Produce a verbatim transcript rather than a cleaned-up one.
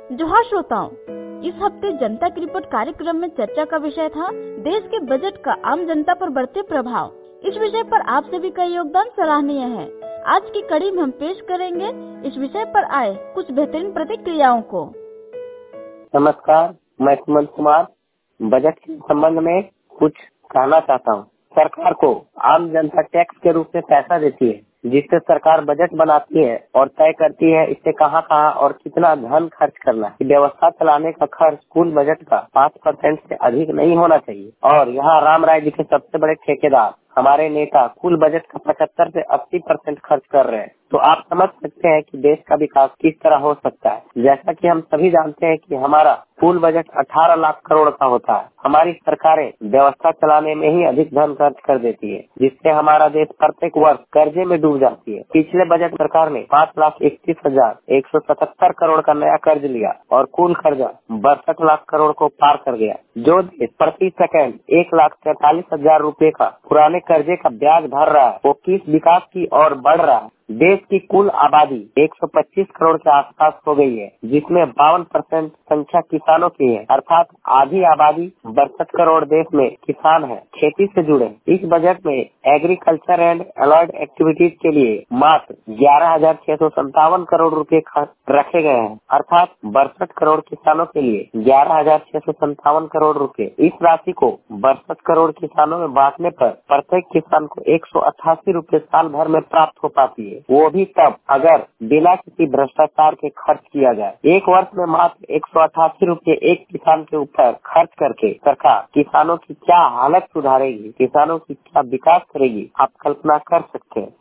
जोहार श्रोताओं, इस हफ्ते जनता की रिपोर्ट कार्यक्रम में चर्चा का विषय था देश के बजट का आम जनता पर बढ़ते प्रभाव। इस विषय पर आप सभी का योगदान सराहनीय है। आज की कड़ी में हम पेश करेंगे इस विषय पर आए कुछ बेहतरीन प्रतिक्रियाओं को। नमस्कार, मैं सुमंत कुमार बजट के संबंध में कुछ कहना चाहता हूँ। सरकार को आम जनता टैक्स के रूप में पैसा देती है, जिससे सरकार बजट बनाती है और तय करती है इससे कहां कहां और कितना धन खर्च करना है। व्यवस्था चलाने का खर्च कुल बजट का पाँच परसेंट से अधिक नहीं होना चाहिए। और यहाँ राम राय जी के सबसे बड़े ठेकेदार हमारे नेता कुल बजट का पचहत्तर से अस्सी परसेंट खर्च कर रहे हैं, तो आप समझ सकते हैं कि देश का विकास किस तरह हो सकता है। जैसा कि हम सभी जानते हैं कि हमारा कुल बजट अठारह लाख करोड़ का होता है। हमारी सरकारें व्यवस्था चलाने में ही अधिक धन खर्च कर देती है, जिससे हमारा देश प्रत्येक वर्ष कर्जे में डूब जाती है। पिछले बजट सरकार ने पाँच लाख इकतीस हजार एक सौ सतहत्तर करोड़ का नया कर्ज लिया और कुल कर्जा बासठ लाख करोड़ को पार कर गया। जो देश प्रति सेकंड एक लाख तैतालीस हजार रूपए का पुराने कर्जे का ब्याज भर रहा है, वो किस विकास की ओर बढ़ रहा है। देश की कुल आबादी एक सौ पच्चीस करोड़ के आसपास हो गई है, जिसमें बावन परसेंट संख्या किसानों की है, अर्थात आधी आबादी बासठ करोड़ देश में किसान है, खेती से जुड़े। इस बजट में एग्रीकल्चर एंड अलॉयड एक्टिविटीज के लिए मात्र ग्यारह हजार छह सौ संतावन करोड़ रुपए रखे गए हैं, अर्थात बासठ करोड़ किसानों के लिए ग्यारह हजार छह सौ संतावन करोड़ रुपए। इस राशि को बासठ करोड़ किसानों में बांटने पर प्रत्येक किसान को एक सौ अट्ठासी रूपए साल भर में प्राप्त हो पाती है, वो भी तब अगर बिना किसी भ्रष्टाचार के खर्च किया जाए। एक वर्ष में मात्र एक सौ अट्ठासी रूपए एक किसान के ऊपर खर्च करके सरकार किसानों की क्या हालत सुधारेगी, किसानों की क्या विकास करेगी, आप कल्पना कर सकते हैं।